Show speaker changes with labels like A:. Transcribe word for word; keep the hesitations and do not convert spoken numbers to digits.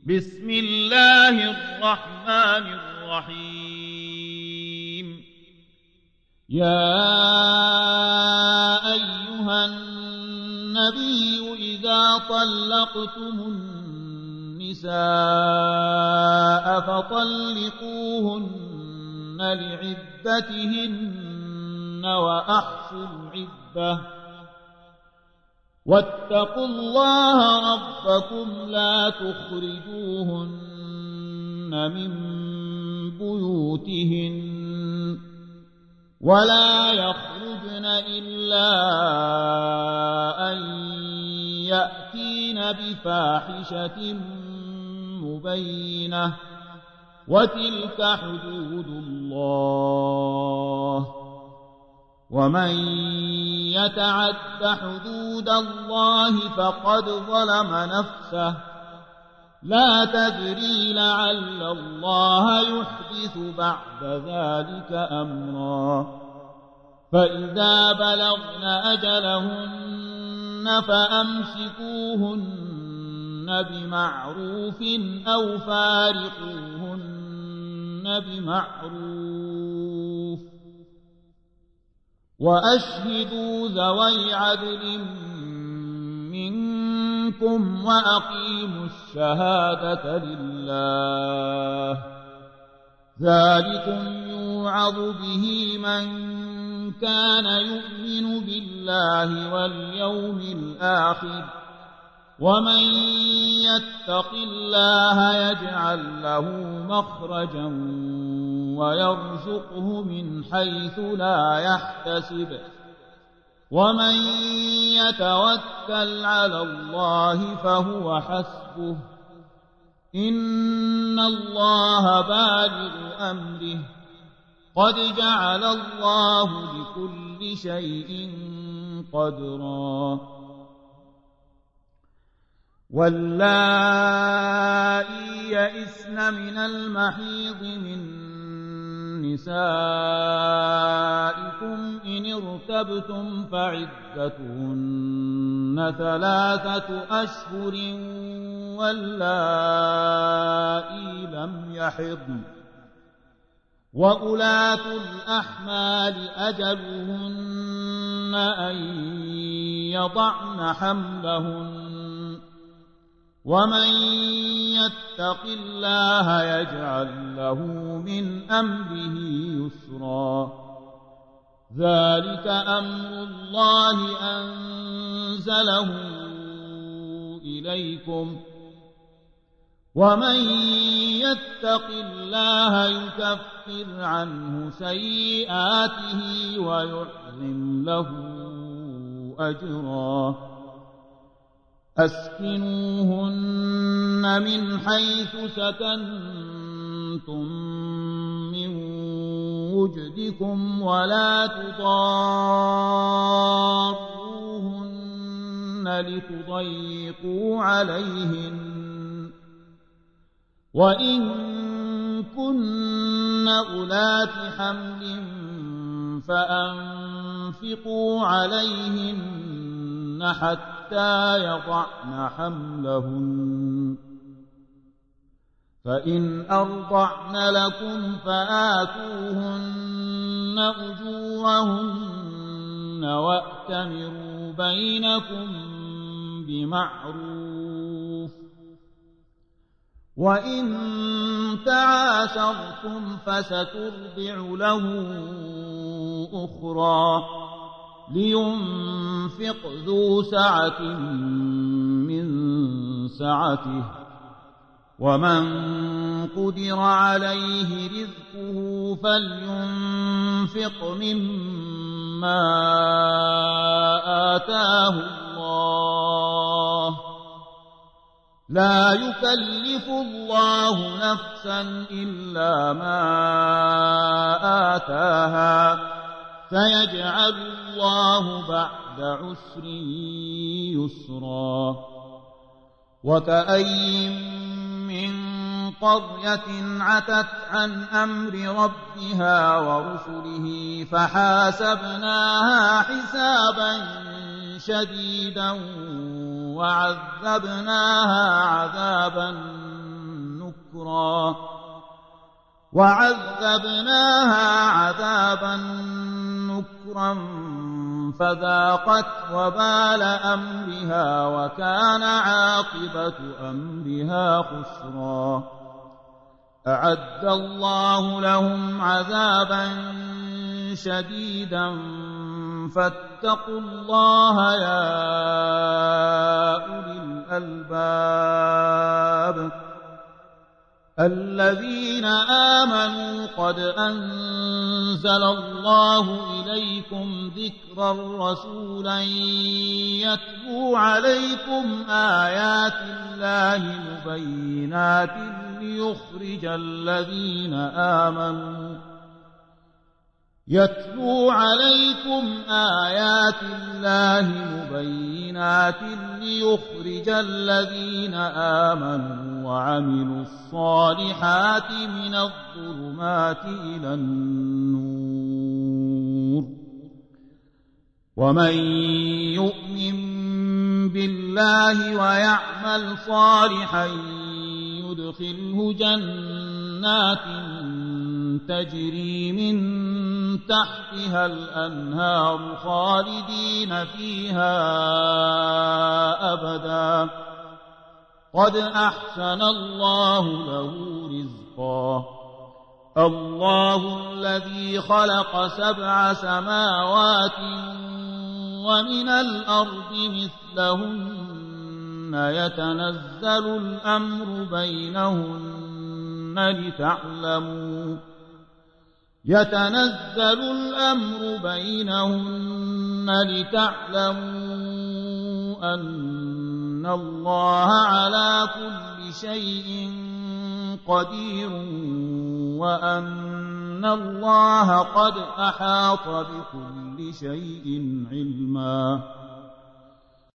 A: بسم الله الرحمن الرحيم. يا أيها النبي إذا طلقتم النساء فطلقوهن لعدتهن وأحصوا العدة واتقوا الله ربكم لا تخرجوهن من بيوتهن ولا يخرجن إلا أن يأتين بفاحشة مبينة وتلك حدود الله ومن يتعد حدود الله فقد ظلم نفسه لا تدري لعل الله يحدث بعد ذلك أمرا فإذا بلغن أجلهن فأمسكوهن بمعروف أو فارقوهن بمعروف وأشهدوا ذوي عدل منكم وأقيموا الشهادة لله ذلكم يوعظ به من كان يؤمن بالله واليوم الآخر ومن يتق الله يجعل له مخرجا ويرزقه من حيث لا يحتسب ومن يتوكل على الله فهو حسبه إن الله بالغ أمره قد جعل الله لكل شيء قدرا واللائي يئسن من المحيض من نسائكم إن ارتبتم فعدتهن ثلاثة أشهر واللائي لم يحضن وأولاة الأحمال أجلهن أن يضعن حملهن ومن يتق الله يجعل له من أمره يسرا ذلك أمر الله أنزله إليكم ومن يتق الله يكفر عنه سيئاته ويعظم له أجرا أسكنوهن من حيث سكنتم من وجدكم ولا تضاروهن لتضيقوا عليهن وإن كن أولات حمل فأنفقوا عليهن حتى يضعن حملهن فإن أرضعن لكم فآتوهن أجورهن وأتمروا بينكم بمعروف وإن تعاشرتم فسترضع له أخرى لينفق ذو سعة من سعته ومن قدر عليه رزقه فلينفق مما آتاه الله لا يكلف الله نفسا إلا ما آتاها سيجعل الله بعد عسر يسرا وكأي من قرية عتت عن أمر ربها ورسله فحاسبناها حسابا شديدا وعذبناها عذابا خسرا وعذبناها عذابا نكرا فذاقت وبال أمرها وكان عاقبة أمرها خسرا أعد الله لهم عذابا شديدا فاتقوا الله يا أولي الألباب الذين آمنوا قد أنزل الله إليكم ذكرا رسولا يتلو عليكم آيات الله مبينات ليخرج الذين آمنوا يتلو عليكم آيات الله مبينات ليخرج الذين آمنوا وعملوا الصالحات من الظلمات إلى النور ومن يؤمن بالله ويعمل صالحا يدخله جنات تجري من تحتها الأنهار خالدين فيها أبدا قد أحسن الله له رزقا الله الذي خلق سبع سماوات ومن الأرض مثلهن يتنزل الأمر بينهن لتعلموا يتنزل الأمر بينهن لتعلموا أن الله على كل شيء قدير وأن الله قد أحاط بكل شيء علما